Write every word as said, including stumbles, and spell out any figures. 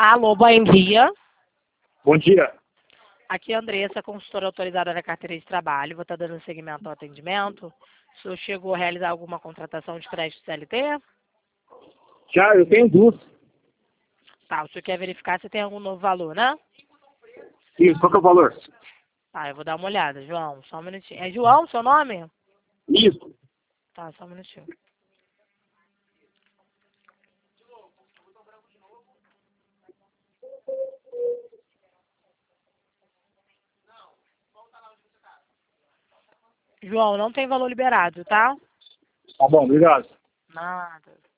Alô, bom dia. Bom dia. Aqui é a Andressa, consultora autorizada da carteira de trabalho. Vou estar dando seguimento ao atendimento. O senhor chegou a realizar alguma contratação de crédito C L T? Já, eu tenho duas. Tá, o senhor quer verificar se tem algum novo valor, né? Isso, qual que é o valor? Tá, eu vou dar uma olhada, João. Só um minutinho. É João seu nome? Isso. Tá, só um minutinho. João, não tem valor liberado, tá? Tá bom, obrigado. Nada.